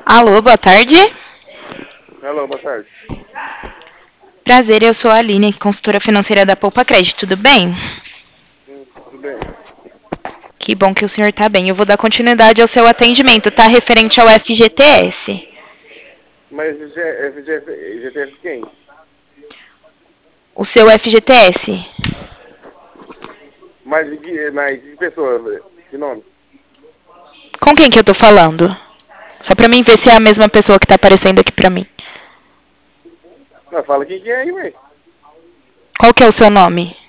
Alô, boa tarde. Alô, boa tarde. Prazer, eu sou a Aline, consultora financeira da Poupa Crédito, tudo bem? Tudo bem. Que bom que o senhor está bem. Eu vou dar continuidade ao seu atendimento, tá? Referente ao FGTS. Mas GTS quem? O seu FGTS. Mais de pessoa, que nome? Com quem que eu tô falando? Só pra mim ver se é a mesma pessoa que tá aparecendo aqui pra mim. Não, fala quem que é aí, ué. Qual que é o seu nome?